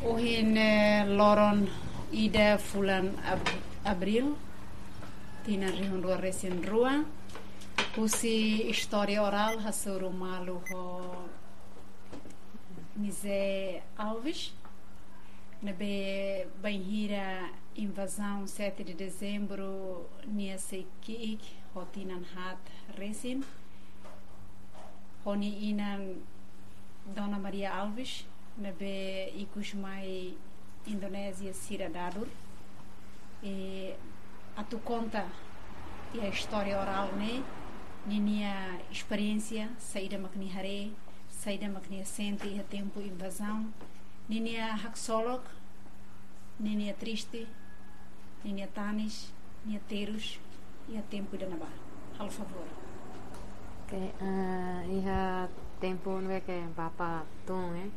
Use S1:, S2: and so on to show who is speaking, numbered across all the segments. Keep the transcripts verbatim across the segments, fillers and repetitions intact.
S1: Ohin loron ida fulan ab- abril tina rihun rua resin rua usi história oral hasuru malu ho Nizé Alves nabe banhira invasão sete de dezembro nia sekiik hotinan hat resin honi inan Dona Maria Alves nabe ikusmai Indonésia Ciradadur e a tu conta e a história oral né minha experiência saída maknihare saída maknia sente e a tempo invasão minha haxolog minha triste minha tanis minha terus e a tempo da naba al favor
S2: que uh, iha tempo não é que bapa tum eh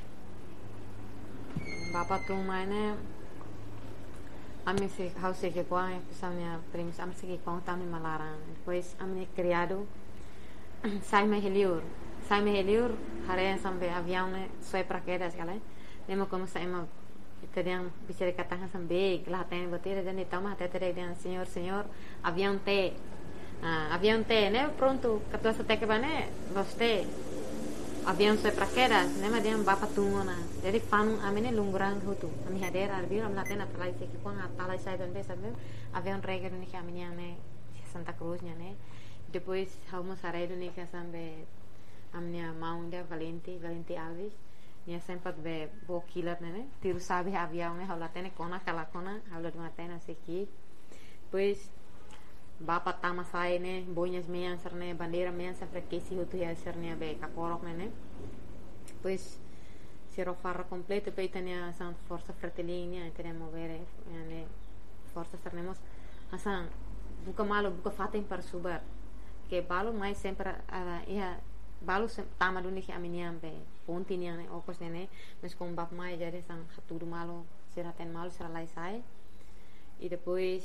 S2: bapa tum mana ami se how se que qua samia primis am se que conta me malaran depois ami criado sai me heliur sai me heliur hare sambe avião né só para quedas galera nemo como saímos teriam bicara katakan sambe lá tem bater dan itama até ter dan senhor senhor avião te uh, avião te né pronto catua até que bane você avião só para quedas né mas dem bapa tungona jadi fan amene lungrang hutu ami hader arbi am laten atalai se ki kwang atalai sai dan sabe avião rega ni kami né Santa Cruz né depois vamos a redo ni sambe amnia maunda Valente Valente Alves nia sempat be bo kilat né tiru sabe avião né hala tene kona kala kona hala duma tena seki pois bapa tama sai né boinhas meias né bandeira meias sempre que se hutu ya serne be kaporok né pois sero farra completo poi tenia san forza fratellinha teremo vere né forza sarnemos asan buka malo buka fatem para subar que balo mais sempre uh, ia balo tama duni que aminiam be ponti né okos né mas com bap mais já san haturu malo será ten malo será lá sai e depois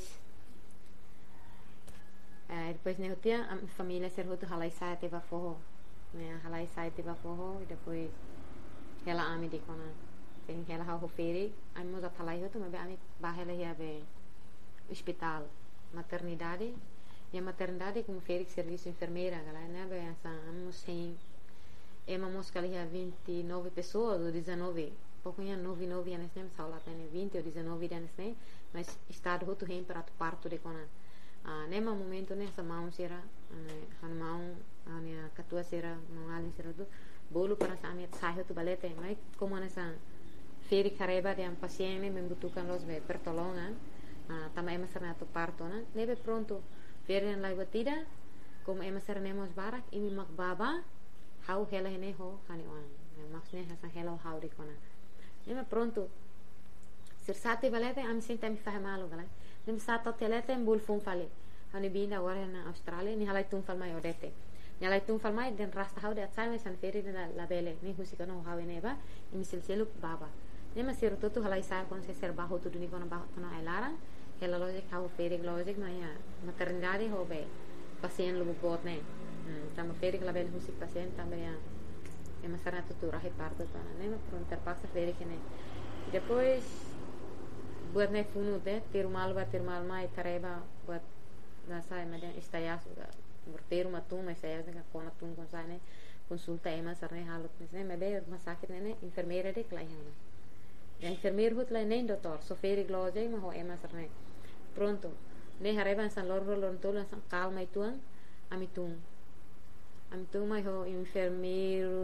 S2: uh, depois né tia a família ser hutu halai sai teva forro né halai sai teva forro e depois ela ami de kona tem ela ha hoferi ami moza halai hutu mas ami bahela ia be hospital maternidade e a maternidade como feri serviço enfermeira galera né bem essa amos sem ema mosca ali a vinte e nove pessoas ou dezenove pouco ia nove nove anos né sala tem vinte ou dezenove anos né mas estado outro rem para parto de kona ah nema momento nessa mão será han mão a minha catua será mão ali será do bolo para sa minha sai outro balete mas como nessa feri careba de um paciente membutukan los be pertolongan ah também ema será to parto né leve pronto Veren lai batida como ema sernemos barak imi mak baba hau hela hene ho hani wan maksudnya hasan hela hau di kona nema pronto sir sate balete am senta mi fahmalo gala nem sata telete mbul fun fale hani binda wara na Australia ni halai tum fal mai odete ni halai tum fal mai den rasta hau de atsai san feri na la bele ni husika no hau neba imi silselu baba nema sir toto halai sa kon se ser baho tu duni kona baho kona elara hela logic hau feri logic na ya maternidade ho be pasien lu bot ne tama feri la bel husik pasien tama ya e masarna tu rahi parto tana ne ma pronto passa feri que ne depois buat ne funu de ter mal ba ter mal mai tareba buat na sai ma den istaya ter uma tu mas sai da kona tu con sai ne consulta e masarne halut ne me be masakit ne enfermeira de klaiana a enfermeira hut lá nem doutor só feri logic ma ho e masarne pronto ne hareba san lorro lontolo san calma e tuan amitum amitum mai ho enfermeiro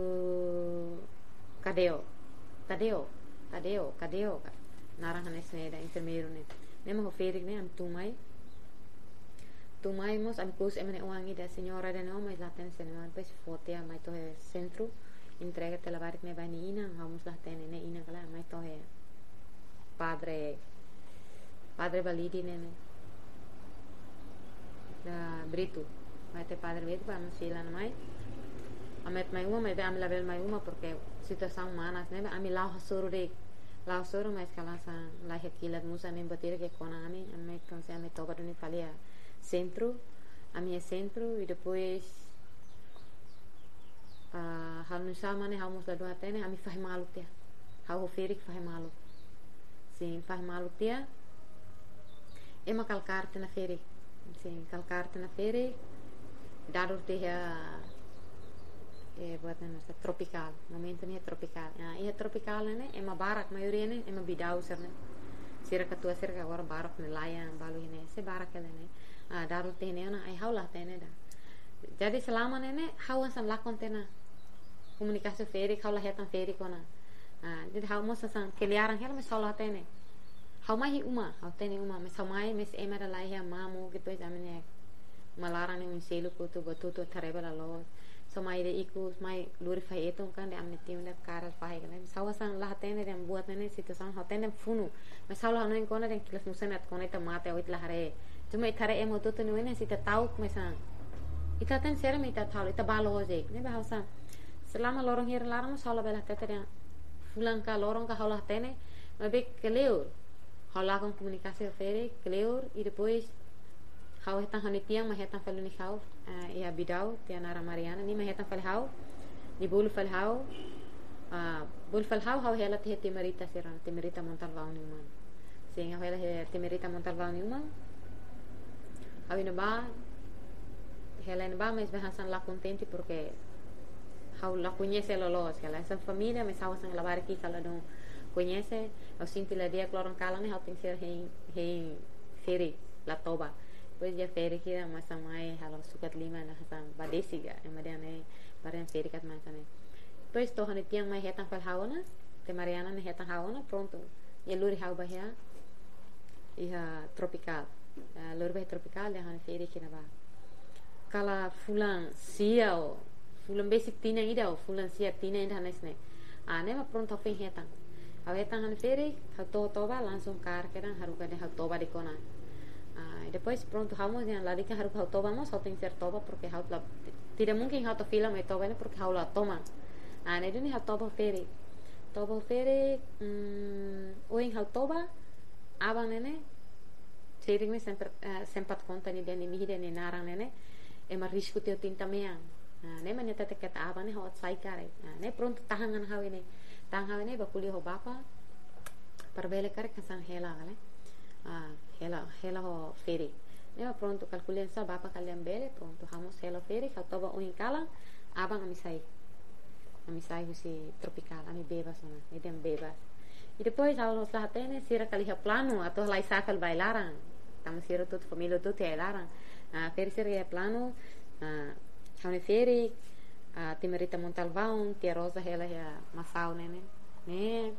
S2: cadeo cadeo cadeo cadeo narang hanes ne da enfermeiro ne ne mo ferik ne amitum mai tu mai mos amicus emene uangi da senhora de nome lá tem senhora pes foto mai to é centro entrega te lavar ne vanina vamos lá tem ne ina kala mai to é padre padre validi ne da Brito vai ter padre Brito para nos filar mais amet mai uma vai am lavel mai uma porque situação humana né ami lá hasuru de lá hasuru mas kala sa lá hekila musa me bater que kona ami ami conse ami toba duni falia centro ami é centro e depois uh, hal nusa mane hamus la doa tene ami faz malu tia hau feri que faz malu sim faz malu tia ema calcar na feri sim calcar na feri dador tia é buat nessa tropical momento ni tropical ah ia tropical né ema barak maioria né ema bidau ser né sira katua sira ka war barak ne layan balu ne se barak ele né ah dador tia né ai hau lah tia né dah jadi selama nene hau san lakon tena komunikasi feri hau lah hetan feri kona ah jadi hau mo san keliaran hel me solah tene hau mai uma hau tene uma me samai mes emara lai ya mamu gitu jamane malarang ni un selu ko tu betu tu tareba la lo samai de iku mai luri fai eton kan de amne tiun de karal fai kan sawasan lah tene dem buat nene situasan hau tene funu me salah no kona den kilas musenat kona ta mate oit la hare cuma itare emo tu tu nene sita tau me san ita ten sera me ita tau ita balo je ne ba hausa selama lorong hir larang salah bela tetere fulan ka lorong ka haulah tene mabe keleur haulah com komunikasi fere keleur e depois hau hetan hani tiang ma hetan falu ni hau e a bidau tia nara mariana ni ma hetan fal hau ni bulu fal hau ah bulu fal hau hau hela te temerita seran temerita montal vau ni man sing hau hela temerita montal vau ni man hau ina ba hela ina ba mas bahasan la contente porque hau la conhece lolos que essa família me sabe sang lavar aqui cala não conhece eu sinto lá dia cloron cala né hau tem ser rei rei feri la toba depois dia feri que mas samai halo sukat lima na hasan badesiga e madiane baren feri kat mas né depois to hani tiang mai hetan fal hauna te mariana ne hetan hauna pronto e luri hau bahia e tropical luri bahia tropical de hani feri que na ba kala fulan sia o fulan basic tina ida o fulan sia tina ida nesne ah ne ma pronto fin hetan hau hetan han feri hau to toba langsung kar keran haru kade hau toba di kona ah depois pronto hau yang lari kan haru hau toba mo só tem ser toba porque hau la tidak mungkin hau to fila mai toba ne porque hau la toma ah ne duni hau toba feri toba feri mm oing hau toba abang nene sering me sempre sempat conta ni deni mihide ni narang nene e ma risco teu tinta meang ah ne mane tete kata aba ne hot sai kare ah ne pronto tahangan hawe ne tang hawe ne bakuli ho bapa parbele kare kasan hela gale ah hela hela ho feri ne pronto calculen sa bapa kalian bele pronto hamos hela feri katoba uin kala abang ami sai ami sai husi tropical ami bebas mana edem bebas e depois ao sa tene sira kali ha plano atau lai sakal bailaran tamo sira tot família tot bailaran ah feri sira plano ah Hau feri a temerita montalvão tia rosa ela ya masau nene né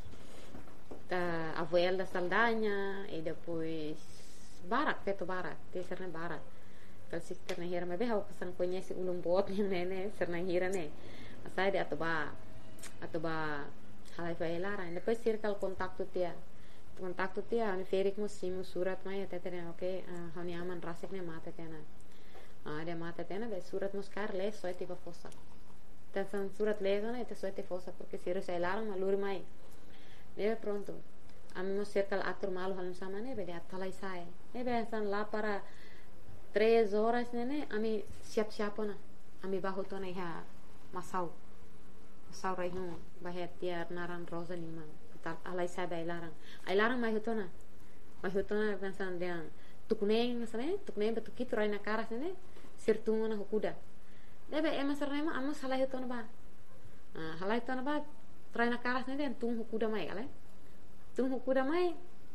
S2: da abuela da saldanha e depois barak peto barak te serna barak kal sister na hira mabe hau kasan conhece ulum bot nene serna hira ne asai de atoba atoba halai vai lara depois circle contato tia contato tia ani feri mo simu surat mai até ter okay hau ni aman rasek ne mata tena ah dia mata tena be surat moskar le só tiva fossa então surat le não é só tiva fossa porque se eles elaram maluri mai né pronto amo cerca ator malu halun sama ne be dia talai sai ne be san lá para três horas né ami siap siap na ami bahoto na ha masau masau rai no bahet tiar naran rosa lima tal alai sai be elaram elaram mai hotona mai hotona pensan dia tukneng nasane tukneng betukit rai na karas ne sirtungo na hukuda debe ema sarnema amo salah itu na ba ah halai itu na ba trai na karas ne den tung hukuda mai kale tung hukuda mai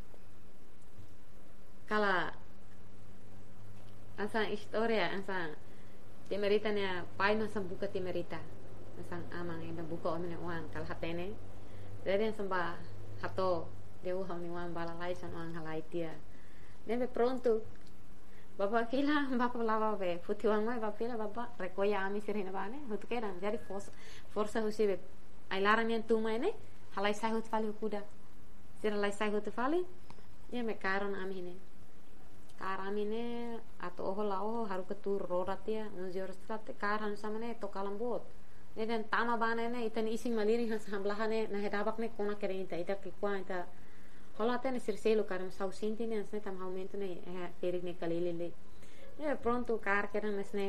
S2: kala asa historia asa temerita ne pai na sambuka temerita asang amang enda buka omne uang kala hatene deden samba hato deu hau ni uang bala lai san uang halai tia debe pronto Bapa fila bapa lava be futiwang mai bapa fila bapa rekoya ami sirina bane hut keran jadi força força husibe ai larang yang tu mai ne halai sai hut fali kuda sir halai sai hut fali ye me karon ami ne karami ne ato oho la oho haru ketur rorat ya unjor strat karan samane to kalambot ne den tama bane ne itan ising maliri has hamblahane na hedabak ne kona kerenta ita ke kwa ita Kalau até nesse selo cara não sabe sentir né assim tam aumento né é ferir né calile le é pronto car que era né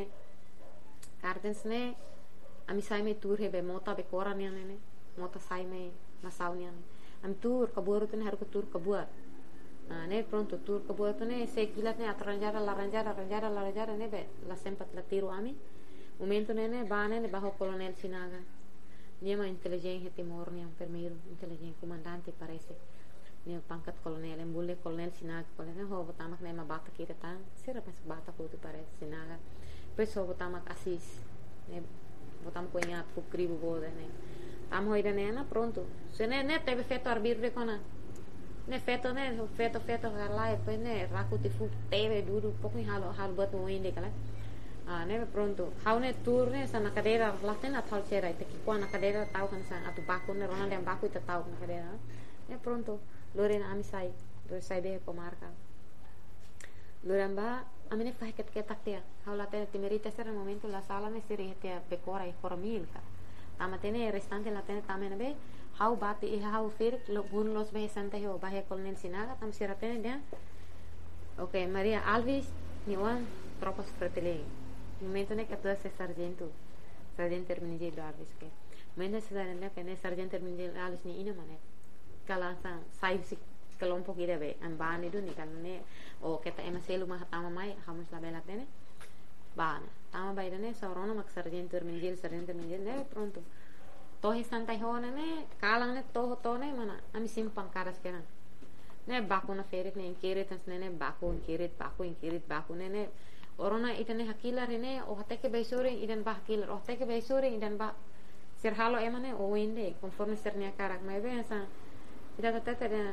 S2: car dens né a mi sai me tour be mota be cora né né mota sai me masaunya am tur kabur tu ne haru tur kabur ah ne pronto tur kabur tu ne se kilat ne atranjara la ranjara ranjara la ranjara ne be la sempat la tiru ami momento ne ne bane ne bajo colonel Sinaga dia mah inteligente Timor ne primeiro inteligente comandante parece ne pangkat colonel embule colonel Sinaga colonel ho botamak ne ma bata kita tan sira pas bata ko tu parece Sinaga depois ho botamak Assis ne botam coinha pukribu boda ne am hoida ne na pronto se ne ne teve feito arbitro kona ne feito ne feito feito lá depois ne raku tifu teve duro pouco em halo halo buat mo inde kala ah ne pronto how ne tour ne sana cadeira lá tem na tal cera te que na cadeira tau kan sa atu baku ne rona dem baku te tau na cadeira ne pronto lorena amisai do sai be comarca loramba amene fai ket ket taktia how la te timerita sera momento la sala ne seri te pecora e formilka tamatene restante la tene tamene be how bati e how fer lo gun los be santa ho bahe colonel Sinaga tam sera tene dia okay Maria Alves ni wan tropas fratelli momento ne que se sargento sargento terminije do Alves ke momento se da ne que ne sargento terminije Alves ni ina mane kala sa sai si kelompok ide be ambani do ni kan ne o kita ema selu mah tama mai hamus la bela tene bana tama bai ne saurona mak sargento terminije sargento terminije ne pronto tohi santai hona ne kalang ne toho to ne mana ami simpang karas kenan ne baku na ferit ne inkirit tas ne baku inkirit baku inkirit baku ne ne orona itane hakila rene o hateke baisore idan bah hakila o hateke baisore idan bah ser halo emane o winde conforme sernia karak mai be sa ida tata de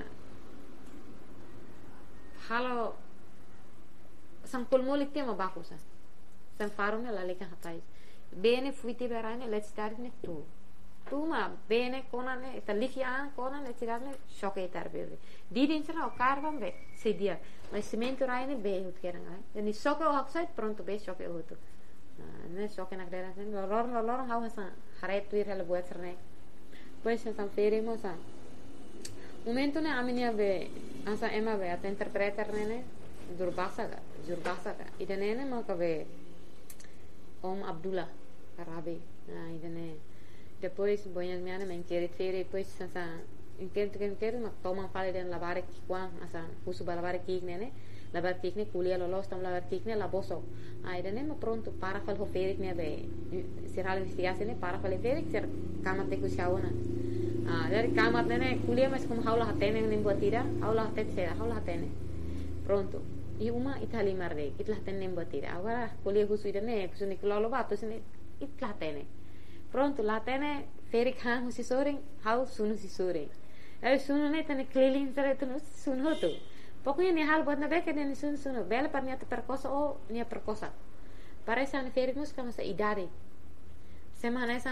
S2: halo sangkul mulik tema baku sa san farone la leka hatai bene fuiti berane let's start ne tu tu ma bene konane ita likia konane tirane shoke tarbele didin sera o karvan be sedia mas cimento raine be hut kerang ai ni shoke o haksait pronto be shoke o tu ne shoke na grera sen lor lor hau hasa hare tu ir hela buat serne pues san ferimo sa momento ne aminia be asa ema be at interpreter ne durbasa ga durbasa ga idane ne ma ka be om Abdullah Karabe na idane depois banyak miana men kiri kiri depois asa inket ken kiri mak toma fale den lavare kwan asa kusu lavare kik nene lavare kik ne kulia lolos tam lavare kik ne laboso ai dene ma pronto para fal hoferik ne be siral investigasi ne para fal ferik ser kamat te kusiauna ah dari kamat nene kulia mas kum haula hatene ne buatira haula hatet sera haula hatene pronto i uma itali marde itlah tenne buatira agora kulia kusu idene kusu niklolo bato sine itlah tene pronto lá tene ferik han husi soring how sunu si soring ai sunu ne tene keliling sare tu sunu tu pokoknya ni hal buat nabe kene ni sunu sunu bela par niata perkosa o nia perkosa parece an ferik mus kama sa idade semana esa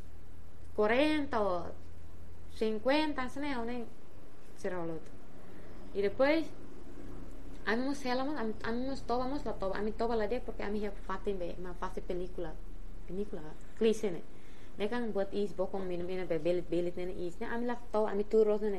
S2: cuarenta o cincuenta sene o ne será o loto y después amimos helamos amimos tobamos la toba ami toba la de porque ami ya fatin be ma fase película película klisene ne kan buat is bokong minum minum be belit belit ne is ne ami la tau ami turus ne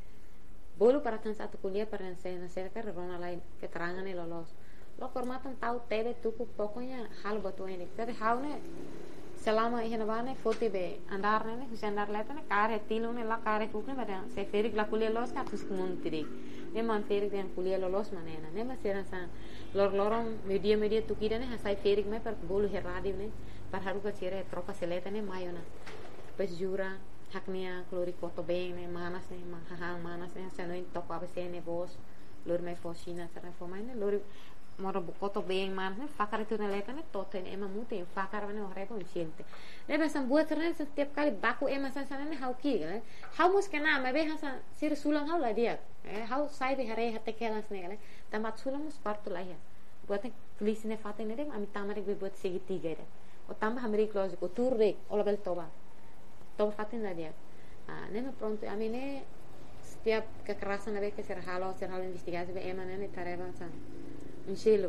S2: bolu para kan satu kuliah para saya na saya kan rona lain keterangan ne lolos lo formatan tahu tebe tuku pokoknya hal buat ini jadi hal ne selama ihna bane foto be andar ne husi andar leta ne kare tilu ne la kare kukne pada se ferik la kuliah los ka tus kumun tirik ne man ferik yang kuliah lolos manena ne masira sa lor lorong media media tukida ne hasai ferik me per bolu heradi ne par haru ka cire tropa seleta ne mayona pues jura haknia klori koto beng ne manas ne mahang manas ne sano in toko abse ne bos lor me fosina sara fomaine lor moro koto beng manas ne fakar itu ne leta ne tote ne ema mute fakar ne orepo siente ne besan buat ne setiap kali baku ema sana ne hau ki ne hau mus kena me be hasa sir sulang hau la dia eh hau sai be hare hatte kelas ne ne tamat sulang mus partu la ya buat klis ne fatin ne ami tamare be buat segi tiga de o tambah ameri close ko turre ola bel toba toba fatin la dia ah ne pronto ami ne setiap kekerasan abe ke serhalo serhalo investigasi be ema ne tareba san inselo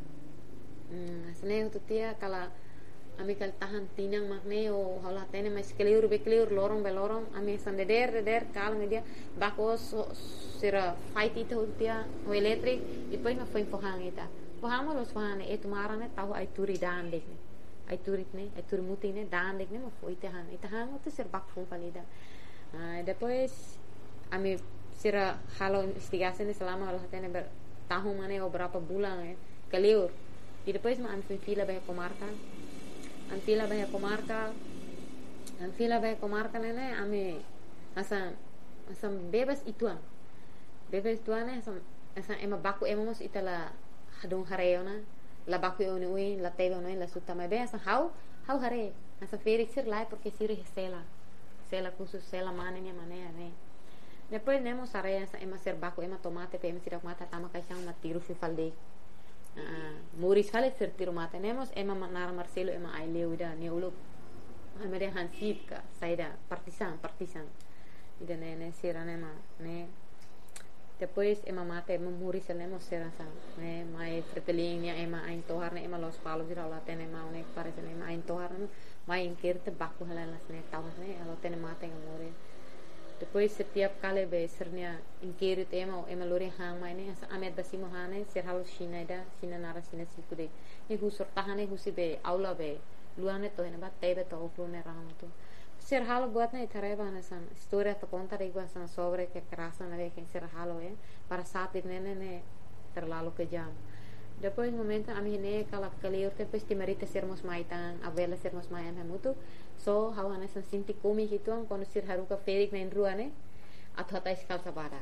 S2: hmm asne tu tia kala ami kal tahan tinang makne o hala tene mas keliur be keliur lorong be lorong ami san der der kal media bakos sera fight itu tia o electric e poi ma foi pohang ita pohang los pohang e tu marane tahu ai turi dan dek ai turit ne ai tur muti ne dan dek ne ma foi tahan ita hang tu ser bak fun palida Ah, depois ami sira halo investigasi ni selama Allah tene bertahun mana ou berapa bulan eh kaliur. E depois ma ami fila bem comarca. Ami fila bem comarca. Ami fila bem comarca nene ami asa asa bebas ituan. Bebas ituan eh asa asa ema baku ema mos itala hadung hareona. La baku uni ui la teve uni la suta mas bem asa hau hau hare. Asa feri sir lai porque sir sela. Sela khusus sela mana ni mana ne. Depois nemos areia essa ema ser baku ema tomate pe ema sira mata tama kaisang matiru fi falde. Ah, muris fale ser tiru mata nemos ema nara Marcelo ema aileu ida ne ulu. Amere hansip ka saida partisan partisan. Ida ne ne sira nema ne. Depois ema mata ema muris nemos sira sa ne mai fretelinha ema ain tohar ne ema los palos ira la tene ma ne parece ne ema ain tohar ne mai inkerte baku halalas ne tawas ne alo tene mata nga muris. Depois setiap kali be sernya inkirit ema ema lori hang mai ne asa amet basi mohane ser halo shina ida shina nara shina sikude e husor tahane husi be aula be luane to ena ba tebe to oplo ne ramu to ser halo buat ne tareba na san historia to contar igual san sobre que kerasa na ve que ser halo eh para saat ne ne ne terlalu kejam. Depois momento ami ne kala kali urte depois timarita sermos maitan avela sermos maian hamutu so hawana san sinti komi hituan quando sir haruka ferik na indruane atau atais kalsa barak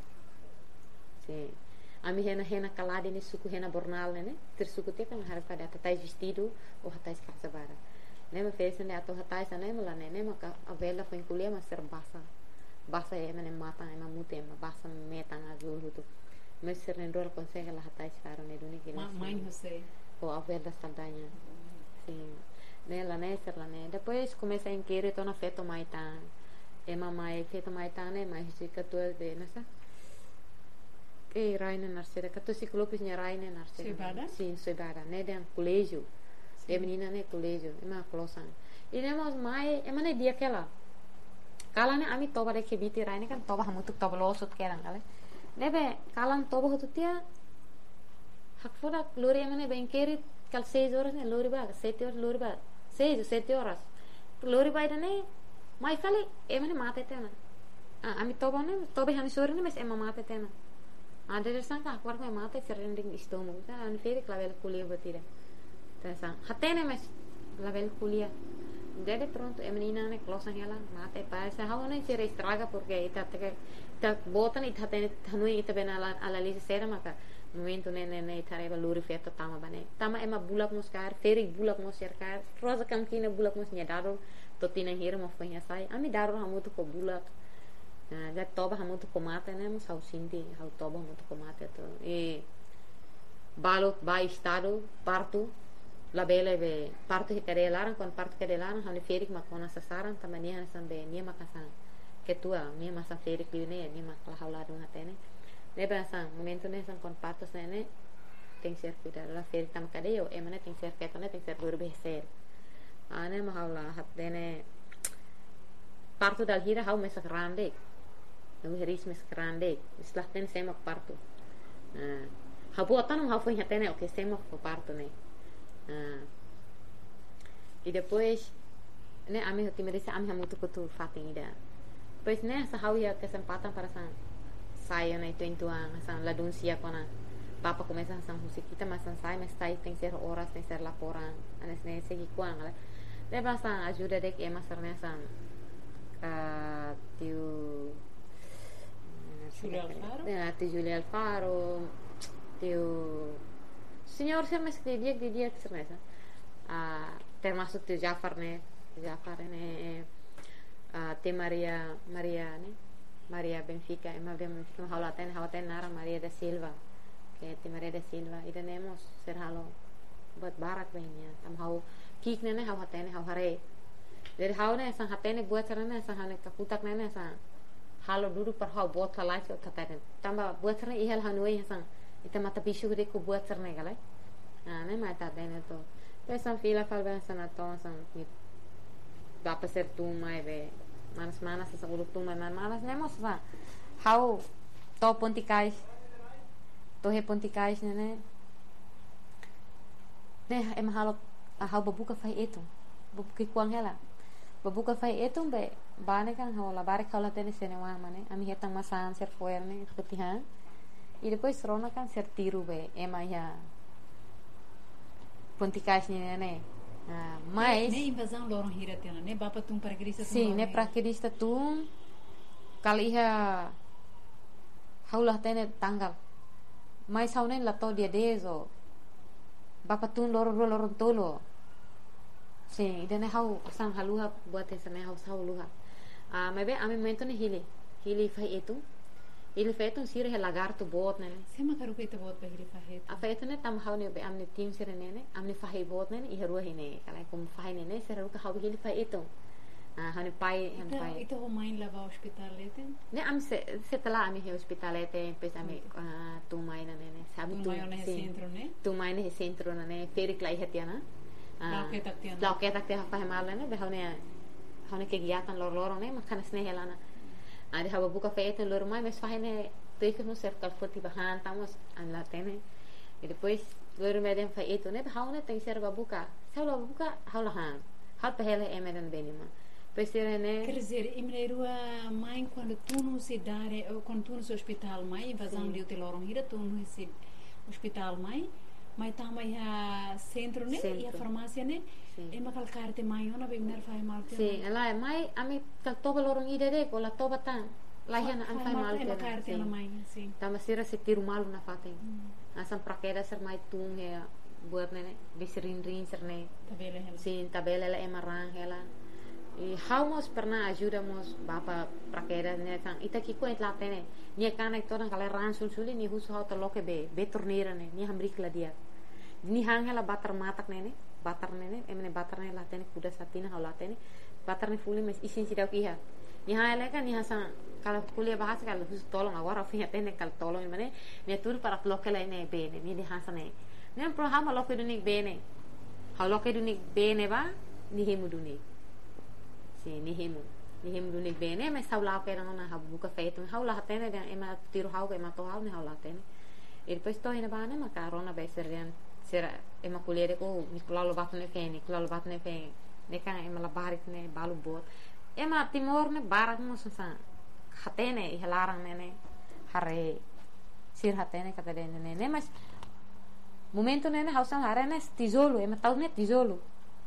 S2: si ami hena hena kaladi ni suku hena bornal ne ter suku te kan haruka data tais vestido ou atais kalsa barak ne me fez ne atau atais ne mala ne ne maka avela foi inculia mas ser basa basa e ne mata e mamute ma basa metan azul hutu mas ser ne ndor consegue la atais faro ne duni que
S1: mãe você
S2: ou avela saldanha sim nela né ser lá né depois comecei a inquirir tô na feto maitan e mamãe feto maitan né mas se que tu de nessa e raine nascer que tu se clubes ne raine nascer sim soibada né de colégio de menina né colégio e ma closan e nemos mai e mane dia aquela kala ne ami toba de que biti raine kan toba hamutu toba losut keran kale nebe kalan toba hotu tia hakfora lori mane benkerit kal seis horas ne lori ba sete horas lori ba seis sete horas lori ba ida ne mai fale e mane mate tena ah ami toba ne toba hani sore ne mes ema mate tena ada resan ka kwar ko mate serending estômago tá ani fere clavel culia batira tá sa hatene mes clavel culia dede pronto e menina ne closan ela mate pa essa hawa ne se estraga porque ita te ta botan ita tene tanui ita bena ala ala lise sera maka momento ne ne ne tareba luri feto tama bane tama ema bulak mos kar feri bulak mos kar rosa kamkina bulak mos nyadaro totina hira mo foi sai ami daro hamuto ko bulak já toba hamuto ko mata ne mos hau sinti hau toba hamuto ko mata to e balot ba estado parto la bele be parto que laran con parto que laran han ferik ma kona sasaran tamania han sambe ni makasan que tua ni masa ferik ne ni makla haula dun hatene Lembra sang momento ne sang kon patos ne tem ser cuidar la fer tam cadeo e mane tem ser feto ne tem ser dor beser ane ma haula hat dene parto dal hira hau mes grande eu heris mes grande islah ten semak parto ah ha botan hau foi hatene o que semak parto ne ah e depois ne ami hoti merece ami hamutu kutu fatinida depois ne sa hau ya kesempatan para sang saya na ito intuang sang ladun siya ko na papa começa sang musik kita mas sang sai mas sai tem ser horas tem ser laporan anes ne segi kuang ale leva sang ajuda dek ema sarne sang uh, tiu
S1: Julia Alfaro
S2: ya tiu Julia Alfaro tiu senhor ser mas de dia de dia sarne sang ah termasuk tiu Jafar ne Jafar ne uh, te Maria Maria ne Maria Benfica e ma Benfica haulaten haulaten nara Maria da Silva que te Maria da Silva e tenemos ser halo buat barak behnya tam hau kik nene hau hatene hau hare dari hau ne sang hatene buat sarane sang hane kaputak nene sang halo dulu par hau buat kalai so tatane tamba buat sarane ihal hanui sang ita mata bisu de ko buat sarane galai ah ne mata dene to pesan fila fal ben sanaton sang mi bapa ser tu mai be manas manas sa ulo tuma man manas nemos sa how to ponticais to he ponticais ne ne em halo how babuka fai eto babuka kuang hela babuka fai itu be bane kan hau labare kau latene senewa mane ami hetang masan ser fuerne putihan e depois rona kan ser tiru be ema ya ponticais né ah, mas
S1: ne invasão lorong hira tena ne bapa tum para crista
S2: sim ne para crista tum kali ia haulah tene tanggal mas hau ne lato dia dezo bapa tum lorong lorong tolo sim ida ne hau sang haluha buat esa ne hau hau luha ah mas bem ami momento ne hili hili fai itu ele fez um siro lagarto bot né
S1: sema karu que te bot para hiri fai
S2: a fai itu ne tam hau ne be amne tim sire ne ne amne fai bot ne i haru hine kala como fai ne ne sira ka hau hili fai itu ah hane pai han pai
S1: itu o mãe lava ao hospital lete
S2: ne am se setelah ami he hospital lete pes ami tu mai ne ne sabe
S1: tu mai ne centro ne
S2: tu mai ne centro ne ferik lai hetiana
S1: lau que tak tiana
S2: lau que tak tiana fai mal ne be hau ne hau ne kegiatan lor-lorong ne makan sne helana ada haba buka feita lor mai mas fai ne teikas no cercar foti bahan tamos an la tene e depois lor me den fai itu ne hau ne tem ser babuka sau la babuka hau la han hau pehele emeren benima pesere ne
S1: quer dizer imneirua mãe quando tu não se dare quando tu no hospital mãe invasão de hotel lorong hira tu no esse hospital mãe mas também a centro né e a farmácia né e makal carte mãe ona bem ner fai mal
S2: sim ela é mãe ami kal toba lorong ida de kola toba tan lahiana an fai mal
S1: te carte na mãe sim
S2: tama sira se tiru malu na faten asan prakeda ser mai tung he buat ne bisirin rin ser ne
S1: tabela ela
S2: sim tabela ela emarang ela e haumos pernah ajudamos bapa prakeda ne kan ita ki ko etla tene ni kan ek todan kala ran sul suli ni husu hau taloke be be tornira ne ni hamrik la dia ni hang hela batar matak ne ne batar ne ne emne batar ne la tene kuda satina hau la tene batar ne fuli mes isin sidau kiha ni ha ele kan ni hasan kalau kuliah bahasa kalau husu tolong agora fi tene kal tolong mane ni tur para loke la ne be ne ni di hasane ne pro hama loke dunik be ne hau loke dunik be ne ba ni hemu dunik si ni hemu ni hemu dunik be ne mes hau la ke na ha buka feito hau la tene dan ema tiru hau ke ema to hau ne hau la tene e depois to ina bana macarona be serian sera ema kuliah de ko Nicolau lo batne fe Nicolau lo batne fe ne kan ema la barit ne balu bot ema timor ne barak mo sa hatene i halarang ne ne hare sir hatene kata de ne ne mas momento ne ne hausan hare ne tijolo ema tau ne tijolo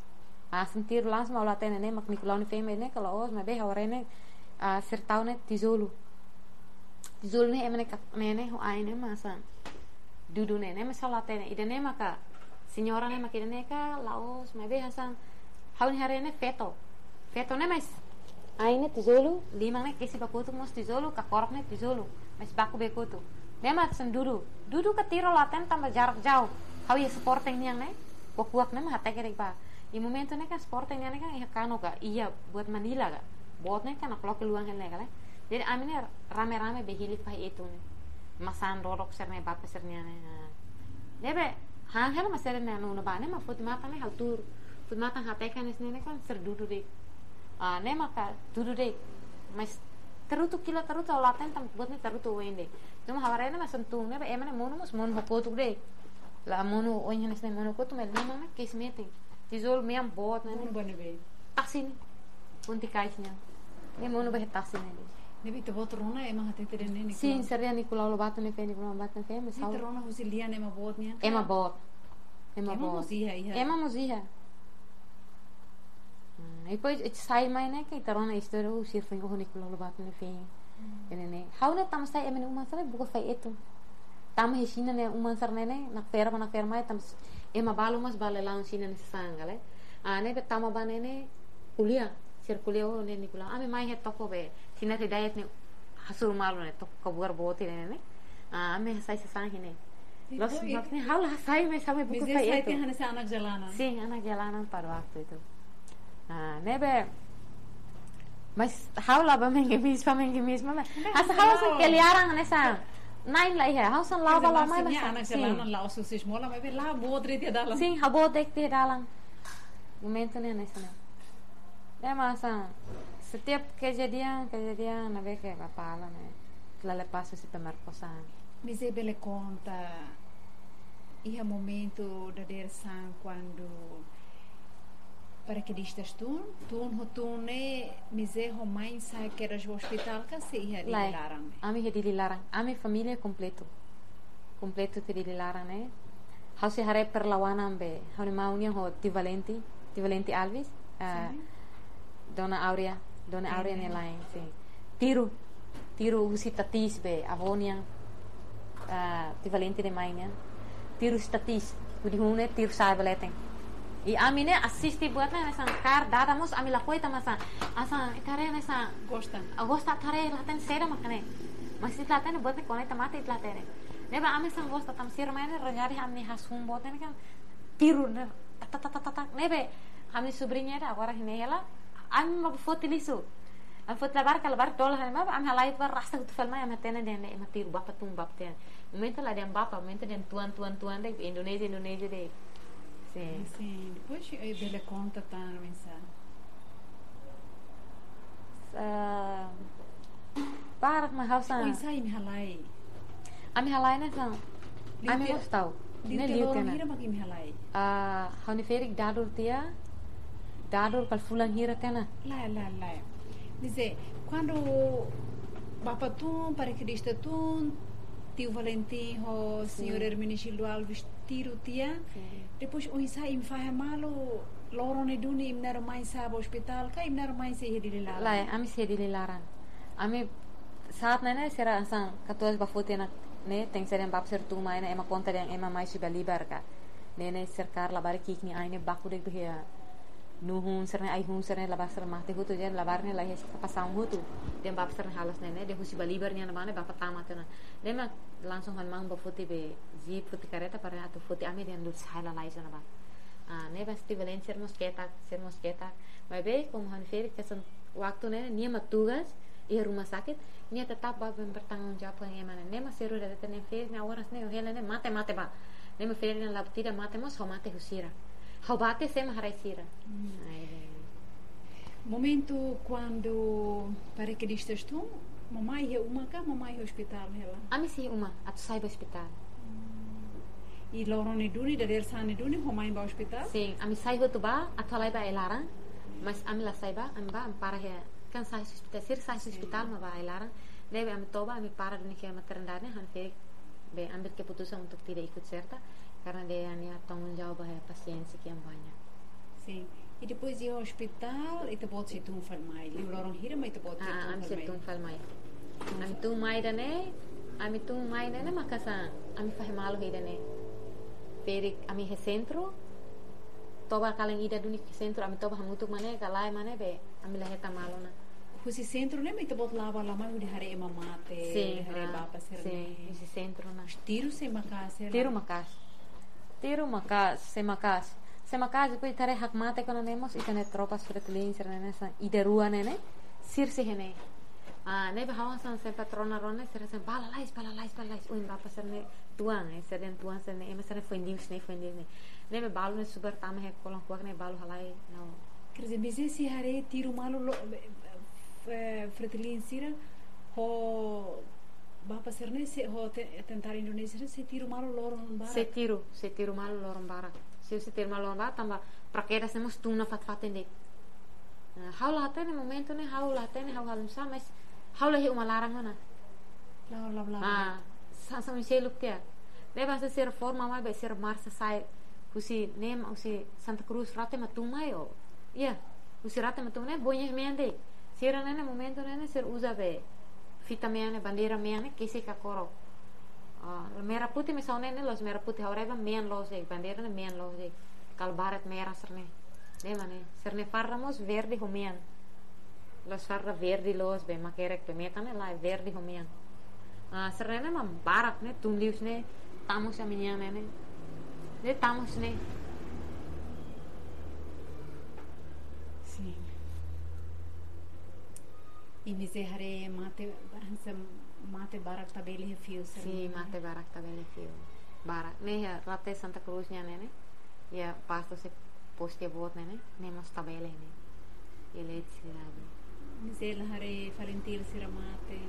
S2: a sentir langsung mau latene ne mak Nicolau ne fe me ne kalau os me be hore ne a ser tau ne tijolo tijolo ne ema ne ne ne ho ai ne masa dudu ne ne masala tene ide ne maka signora ne makide ne ka laos me be hasan hau ni hare ne feto feto ne mas ai ne tijolo lima ne kesi bakutu mos tijolo ka korok ne tijolo mas baku bekutu ne mat sen dudu dudu ka tiro laten tambah jarak jauh hau ya sporting yang ne kuak ne mah teke ba i momento ne kan sporting ne kan iya kano ka iya buat Manila ka buat ne kan aklok luang ne kale jadi amine rame-rame behili pai itu ne masan dorok serne bapa sernya ne debe hang hel masere ne no bane ma fut mata ne haltur fut mata hateka ne ne kan ser dudu de ah ne maka dudu de mas terutu kila terutu laten tam buat ne terutu wende cuma haware ne masentung ne be emane mono mos mon hokotu de la mono oin ne mono kotu me lima ne kismete tizol miam bot ne
S1: bone be
S2: tasin punti kaisnya ne mono be tasin ne
S1: Nebi te bot rona ema hatete de ne Nicolau.
S2: Sim, seria Nicolau lo bato ne fe Nicolau lo bato ne fe, mas
S1: hau. Te rona husilian ema bot ne.
S2: Ema bot. Ema bot.
S1: Ema mosiha iha.
S2: Ema mosiha. E depois it sai mai ne que te rona história o sir foi o Nicolau lo bato ne fe. Ene ne. Hau ne tam sai ema uma sare buka fai eto. Tam hesina ne uma sar ne ne na ferma na ferma tam ema balu mas bale laun sina ne sangale. Ah ne be tam ba ne ne kuliah. Sir kuliah o ne Nicolau. Ame mai het toko be. Sina te diet ne hasur malu ne tok kabuar boti ne ne ah ame sai se sang hine los mak ne hau sai me sabe buku
S1: pai
S2: itu
S1: sai te hane sa anak jalanan
S2: sim anak jalanan pada waktu itu ah nebe mas hau la ba mengi mis pa mengi mis mama asa hau sa keliarang ne sa nine lai hai hau san la ba la mai mas
S1: anak jalanan la osu sis mola me be la bodre te dalang
S2: sim habo dek te dalang momento ne ne sana ne masa setiap kejadian kejadian nabe ke kapala ne la le passa se pemerkosaan
S1: mi se bele conta ia momento da der san quando para que distas tu tu ho tu ne mise ho mãe sai que era o hospital que se ia de
S2: Lai,
S1: larang.
S2: ami he di larang. Ami família completo. Completo te di larang né. Hau se hare perlawanan be. Hau ne maunia ho Ti Valenti, Ti Valenti Alves. Uh, Dona Aurea, Dona Aurea ne lain, sim. Tiro, tiro usi tatis be avonia. Uh, Ti Valenti de mainnya. Tiro statis. Kudi hune tiro sai beleteng. I ami ne assisti buat na nesa kar data mos ami la koita masa asa kare nesa
S1: Gosta.
S2: agosta kare laten sera makane masih laten buat ne koneta mate laten ne ba ami sang gosta tam sir mane ronyari ami hasum buat ne kan tiru ne ta ta ta ta ne be ami sobrinha da agora hinela ami ma foto lisu am foto labar kala bar tol han ma ami halai par rasta tu falma ami tene den ne matiru bapa tum bap ten momento la den bapa momento den tuan tuan tuan de Indonesia Indonesia de sim
S1: Sim, depois eu dele conta tá mensagem.
S2: uh, Barak ma hausa
S1: Oi sai me halai.
S2: ami halai na sang ami gostau ne liu
S1: Liu
S2: tena
S1: hira maki me halai.
S2: ah hani ferik dadur tia dadur kal fulan hira tena
S1: Lá, lá, lá. Dizer, quando Bapa tu, para que dista tu, tio Valentim, o senhor Hermenegildo Alves, tiro tia, depois o Isa im faz malo, loro ne duni im nero mais sabe hospital, ka im nero mais se hedi lá.
S2: lai ami se di laran ami saat nene sera sang katuas bafote na ne teng serem bab ser tu mai na ema konta yang ema mai suba libar ka nene serkar labari kikni aine baku dek behia nuhun serne ai hun serne labar ser mate hutu jen labar ne lahi kapasang hutu dem bab ser halas nene de husi balibar nya na mane bapa tamat na nema langsung han mang bafote be zi puti kareta para atu fote ami den lut sala lai sana ba ah ne basti valen ser mosqueta ser mosqueta mas be como han fer kesan waktu ne niema tugas e rumah sakit nia tetap ba bertanggung jawab dengan mana nema seru da tenen fer na horas ne hela ne mate mate ba nema fer na labtira mate mos ho mate husira ho bate sem haraisira
S1: Momento quando para que distas tu, mamãe é uma cá, mamãe é hospital ela.
S2: ami si uma atu sai ba hospital
S1: E loro ne duni, da der sa ne duni, mamãe ba hospital.
S2: sim ami sai hotu ba atu lai ba elarang mas ami la sai ba am ba am para he kan sai hospital sir sai hospital ma ba elarang deve ami toba ami para duni ke maternidade han fer be ambil keputusan untuk tidak ikut serta karena dia hanya tanggung jawab ya pasien sekian banyak.
S1: Sim. E depois ia ao hospital e te pode ser tu um falmai. E o loro hira, mas te pode ser
S2: Ah,
S1: tu
S2: ami
S1: um
S2: ser tung
S1: falmai.
S2: falmai. Ami tung mai dane, ami tung mai dane makasa, ami faz malo hida ne. Perik ami he centro. Toba kaleng ida duni ke centro ami toba hamutuk mane kalai mane be, ami laheta malo na.
S1: Kusi centro ne, mas te pode lavar lá, mas o de hare ema mate,
S2: Sim,
S1: hare
S2: ah,
S1: bapa ser
S2: sim,
S1: ne.
S2: esse centro na.
S1: Tiro sem macas.
S2: Tiro makas. Tiro makas, se makas. Se makas depois tare hak mate kono nemos itane tropas fretilins nene sa ide rua nene sirse hene. Ah, ne bahawan san se patrona rone sere se bala lais bala lais bala lais uin bapa serne tuan e seren tuan serne ema serne foi news ne foi ne. Ne me balu ne super tama he kolon kuak ne balu halai no.
S1: Quer dizer, mas esse hare tiro malo fretilin sira, ho bapa ser ne, se ho tentar Indonesia se tiro malo loro bara.
S2: Se tiro, se tiro malo loro bara. Se se tiro malo loro bara tamba prakeda semos tuna fat faten dek. Hau laten momento ne hau laten hau halum sa mas hau lahi uma larang mana.
S1: Bla bla bla.
S2: Ah, sa sa mi seluk tia. Leva se ser forma mai be ser marsa sai kusi nem usi Santa Cruz rate matumai o. Iya, usi rate matumai bonye mende. Sira nene momento nene ser usa be fita meane bandera meane kisi kakoro. Ah, merah putih misalnya ne los merah putih haureba mean los de bandera ne mean los de kal baret merah serne. Ne mane serne farramos verde homean. Los farra verde los be makerek be metane la verde homean. Ah, serne ne mam barak ne tunlius ne tamus aminia ne ne tamus ne.
S1: Sim. E me dizer hare mate barança mate barak tabeli fio ser.
S2: Si mate barak tabele fio. Barak ne ya rate Santa Cruz nya ne. Ya pasto se poste bot ne ne mas tabele ne. Ele cidade.
S1: Me dizer hare falentil sira mate.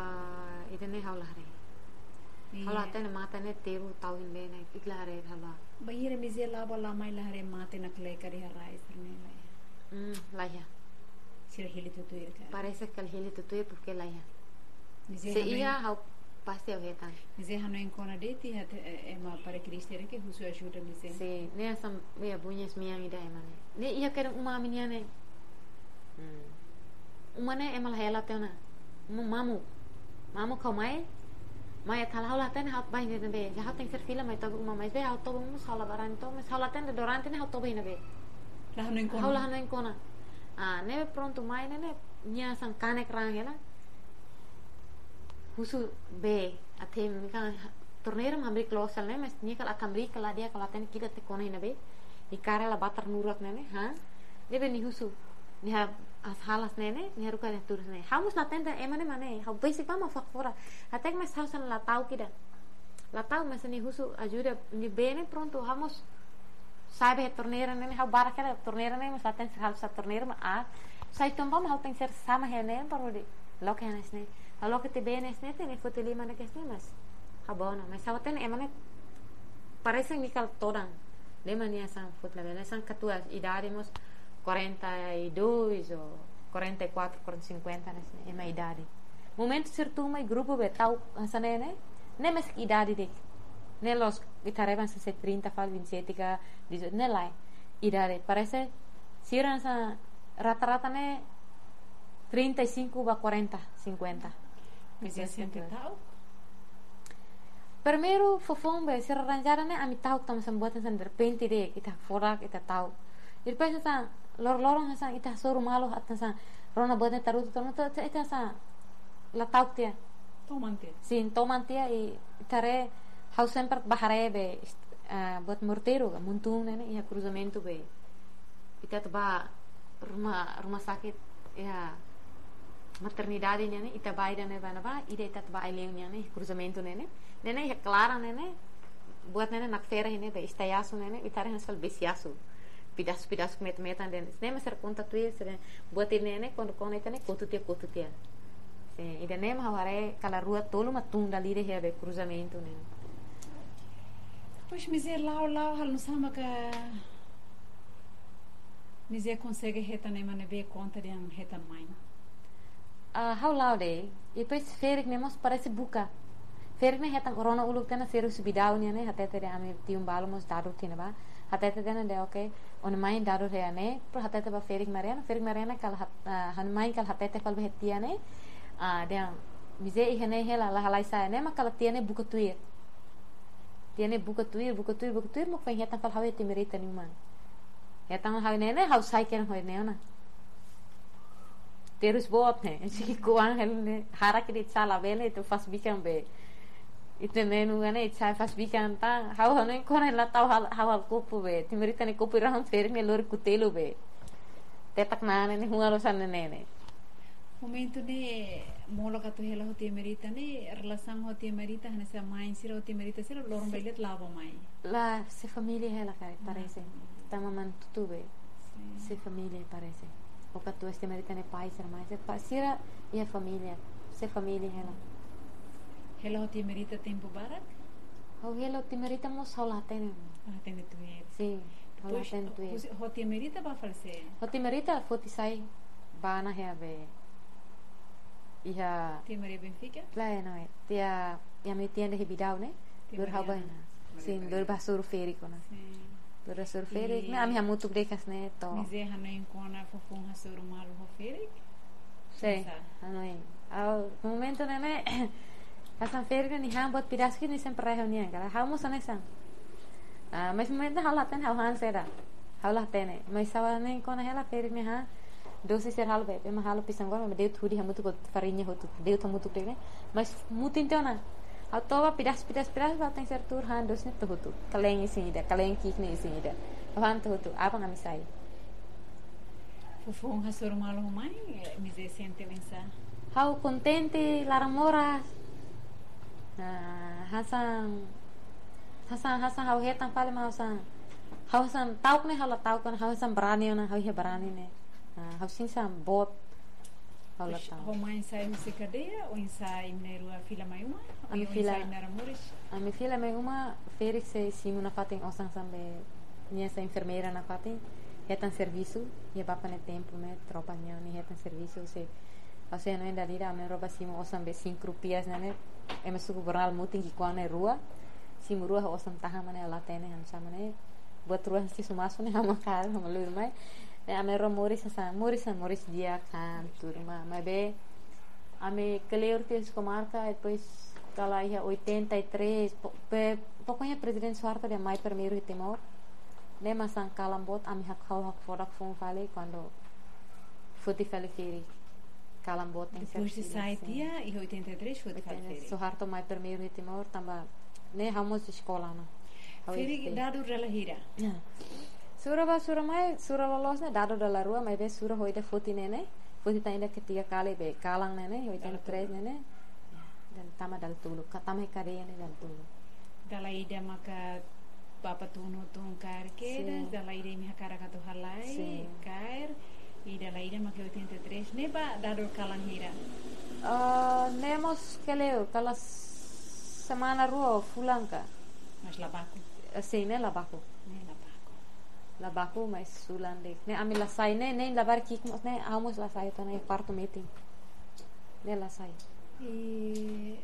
S2: Ah, ide ne haula hare. Haula tene mate ne teru tau in ne ikla hare hala.
S1: Bahira mize laba lamai lahare mate na klei kari harai ternela.
S2: hum laia
S1: Sira hili tutu irka.
S2: parece que ele tutu é porque laia
S1: Mize
S2: se
S1: hanoin-
S2: ia ao passe ao retan
S1: mize hanoin kona deti hat ema para Cristo que husu ajuda mize.
S2: se ne essa meia bunhas minha ida emane ne ia quero uma menina hum uma ne emal hela teuna uma mamu mamu kau mai mai tal haula ten hat bai ne be ja hat ter fila mai tabu uma mais be hat tabu mus hala baran to mas hala ten dorante ne hat tabu ne be
S1: La hanoin kona.
S2: haula hanoin kona ah ne pronto mai ne ne nya sang kanek rang hela husu be atem ka torneira mambri klosal ne mas ni kala akamri kala dia kala ten kita te kona ne be ni kara la batar nurak ne ne ha ne be ni husu ni ha as halas ne ne ni haruka ne turus ne hamus la tenda emane mane ha basic vamos fa fora até mas hausan la tau kida la tau mas ni husu ajuda ni bene pronto hamos sabe a torneira ne ha bara kala torneira ne mas la ten hal sa torneira ma a sai tomba ma tem ser sama he ne para de lo que nes ne a lo que te bene ne te ne foto lima ne que ne mas ha bona mas sa ten emane parece ni kal todan de mania san foto la bene san catua idaremos quarenta e dois ou quarenta e quatro, quarenta e cinquenta nessa é minha idade. Momento certo meu grupo betau essa né né mas que idade de né los guitarrevan se trinta fal vinte e sete ka dezoito né lá idade parece sira essa rata-rata né trinta e cinco a quarenta, cinquenta.
S1: Mize sente tau.
S2: Primeiro fofão be se arranjar né a mitad estamos en botas en de repente de kita fora kita tahu. Depois essa lor-lorong essa ita soru malo atas essa rona boten taruto torno ita essa la tautia
S1: Tomante.
S2: sin tomantia e tare hau sempre bahare be uh, buat morteiro muntung nene ia cruzamento be ita ba rumah rumah sakit ya maternidade nene ita bai dane bana ba ida ita ba aileu nene cruzamento nene nene ya clara nene buat nene nak fera nene be istayasu nene itare hansal besiasu pedaço-pedaço que metam dentro. Se nem ser conta tu isso, buat ini ne quando quando itu ne kotu tia kotu tia. Se ida nem haware kala rua tolo matung dali de hebe cruzamento ne.
S1: Pois mize lau lau hal nusama ka mize consegue reta nem mane be conta de an reta mãe.
S2: Ah, how loud eh? E depois ferik ne mos parece buka. Ferik ne heta corona uluk tena seru subidau ne hata tere ame tium balo mos daru tina ba. Hata tena de okay. On main daru rea ne, pro hata te ba ferik mariana, ferik mariana kal han main kal hata te kal behetia ne. Ah, dia mize ihene hela la halai sa ne makala tiene buka tuir. Tiene buka tuir, buka tuir, buka tuir mo fai heta kal hawe te merita ni man. Heta hawe ne ne hau sai ken hoy ne ona. Terus bot ne, si kuang hel ne hara ke dit sala vele tu fas bikan be. Itu nenu gane itsa fas bikan ta hau hane kone la tau hal hal kopu be timerita ne kopu rahan ferik ne lor kutelo be tetak nane ne hungalo san ne ne
S1: Momento ne molo ka tu hela hoti merita ne relação hoti merita hane sa mãe sira hoti merita sira lorum belet lava mãe.
S2: la se familia hela cara parece tama man tutu be se familia parece o ka tu este merita ne pai ser mais se sira e familia se familia hela
S1: Hela hoti merita tempo barak.
S2: hau hela timerita mo saula tene
S1: Ah, tem tu é.
S2: si saula
S1: Pois
S2: ten tu
S1: hoti merita ba falecer.
S2: o timerita foti sai bana hebe iha
S1: Tem Maria Benfica.
S2: Lai no e tia ia me tiende hibidau ne
S1: Tia
S2: dur hau
S1: Mariana.
S2: baina
S1: Maria
S2: sin
S1: Maria.
S2: dur basur ferico na
S1: Sim.
S2: dur basur ferico
S1: E-
S2: na ami hamutuk dekas ne to
S1: Mize hanoin kona fofung hasuru malu ho ferik.
S2: sei
S1: Sa.
S2: anoi au momento ne ne kasan ferico ni ham bot pidaski ni sempre reunião kala hau mo sanesa ah mas momento hau laten hau han sera hau latene mas sawa ne kona hela ferico ne ha doce ser hal be ma hal pisangor me deu thudi hamutuk farinha hotu deu thamutuk ne mas mutin tona Autoba pidas pidas pidas va tem ser tur han dos ne tuhutu kaleng isida kaleng kik ne isida han tuhutu apa ngami sai
S1: Fofung hasuru malu ho mãe. Mize sente mensa.
S2: hau contente laramora ah hasan hasan hasan hau hetan pale ma hasan hau hasan tauk ne hala tauk ne hau hasan berani na hau he berani ne ah hau sing sam bot Aula
S1: Pois,
S2: tá.
S1: Roma ensaio em cadeia ou ensaio na fila mai uma?
S2: A minha
S1: Ou
S2: filha-
S1: ensaio na Ramoris?
S2: A minha filha me uma feira se simu na fatin osang sambe minha essa enfermeira na fatin retan serviço e bapa ne tempo me tropa minha ni retan serviço se você não ainda lida me roba simu osang be cinco rupias né é me suco bornal muting que quando é rua simu rua osang taha mane lá tem né sama né buat rua si sumaso né ama cara ama lu mai né ame ro moris asa moris moris dia kan turma mas be ame Cleor tes comarca e depois kalau ia oitenta e três pe, pokoknya Presiden Soeharto dia mai primeiro di Timor ne masang kalambot ami hak hau hak fodak fun vale quando futi fale feri kalambot em
S1: Depois de sair dia, em oitenta e três, foi de fazer.
S2: Soeharto mai primeiro di Timor tamba ne hamos escola na
S1: Feri dado rela hira.
S2: Sura ba sura mai sura lolos ne dado da la rua mai be sura hoida futi nene futi ta ainda ketiga kali be kalang nene oitenta e três nene dan tama dal tulu katama kareia ne dal tulu
S1: Dala ida maka papa tuno tun kair quedas, dala ida mi hakara katu halai kair e dala ida maka oitenta e três ne ba dado kalang hira.
S2: uh, nemos que leu kalas semana rua fulanka
S1: Mas labaku.
S2: assim ne labaku
S1: Ne labaku.
S2: labaku mas sulande ne ami la sai ne ne labar kik mos ne amos la sai to ne quarto meeting ne la sai
S1: E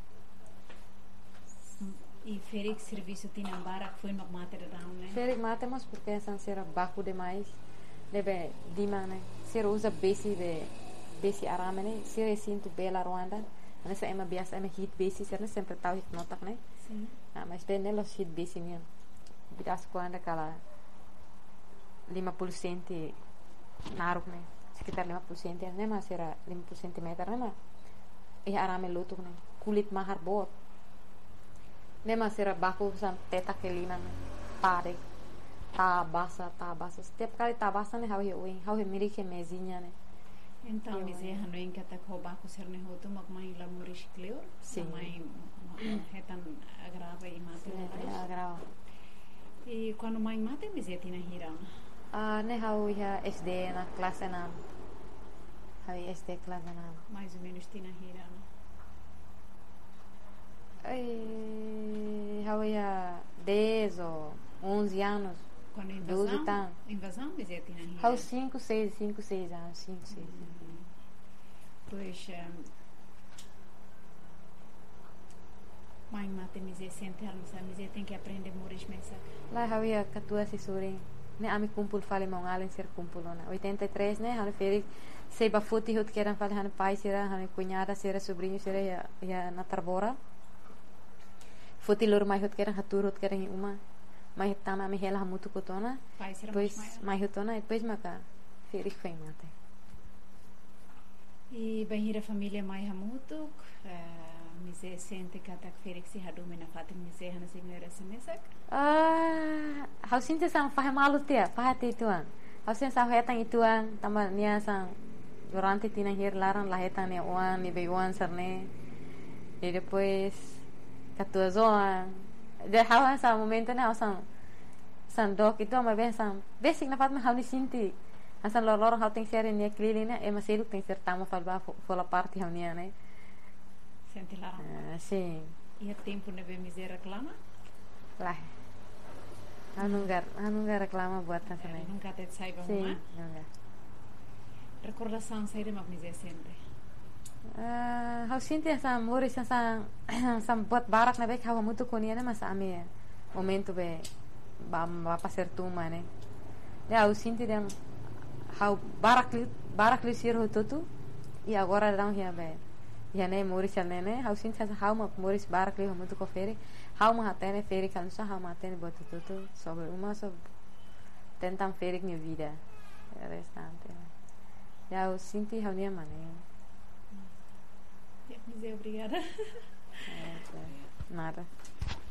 S1: e Feri serviço tinha ambara foi uma matéria da né.
S2: Feri matemos porque essa será baku demais deve dima né ser usa base de base arame né ser sinto bela Rwanda nessa é uma biasa é uma hit base ser né sempre tau hit notak né
S1: Sim.
S2: ah mas bem né los hit base né bidas quando aquela lima por cento naruk né sekitar lima por cento né mas será lima por cento meter né mas e arame lutuk né kulit mahar bot ne mas era baku sam teta kelina né pare tá basa tá basa setiap kali tá basa né how he wing how he miri que mesinha né
S1: Então, me dizer, não é que até que o baco ser ne hoto, mas mãe lá moris clear,
S2: Sim.
S1: mãe é tão agrava e mata.
S2: é grava
S1: E quando mãe mata, me dizer, tinha hira.
S2: ah ne how ya S D na classe na how S D classe na
S1: Mais ou menos tinha hira.
S2: ai how ya dez ou onze anos
S1: Quando
S2: doze
S1: invasão,
S2: tá
S1: invasão, me dizer, tinha hira.
S2: how cinco seis cinco seis anos cinco seis
S1: Pois, um, mãe mata, me dizer, sentar, me dizer, tem que aprender a morir mesa.
S2: lá how ya katua si suring ne ami kumpul fale mong alen ser kumpul na oitenta e três né han feri sei ba futi hot keran fale han pai sira han cunhada sira sobrinho sira ya ya na tarbora futi lor mai hot keran hatur hot keran uma mai tama mi hela mutu kotona
S1: Pai, será
S2: depois
S1: mais
S2: mai hotona depois maka feri foi mate
S1: E bem, a família mais hamutuk, me dizer, sente que até que Feri se hadume na fatem, me dizer, na senhora se mesak.
S2: ah how sinte sang fah malu tia pahati tuan how sen sa hetang ituan tama nia sang durante tina hir larang la hetang ne uan ni beiwan serne e depois katua zoan de how sa momento ne how sang sang dok itu ama be sang basic na fatma how ni sinti asan lor lor how ting sere nia klilina e maselu ting ser tamo falba fola parte how nia ne
S1: Sente lá.
S2: ah sim
S1: E a tempo ne be me dizer reclama?
S2: lah anungar anungar reclama buat kan sana
S1: Nunca te saiba
S2: sim
S1: uma.
S2: anungar
S1: Recordação sair mas me dizer sempre.
S2: Ah, how sinti sa mori sa sa sa buat barak na be how mutu konia na mas ami momento be ba ba passer tuma ne ya how sinti dan how barak li barak li sir hotutu e agora dão ya be ya ne mori sa ne how sinti sa how ma mori barak li mutu ko feri how ma hatene feri kan sa how ma hatene botu tutu sobre uma so tentam feri minha vida restante ya how sinti how nia mane
S1: Me dizer obrigada.
S2: Nada.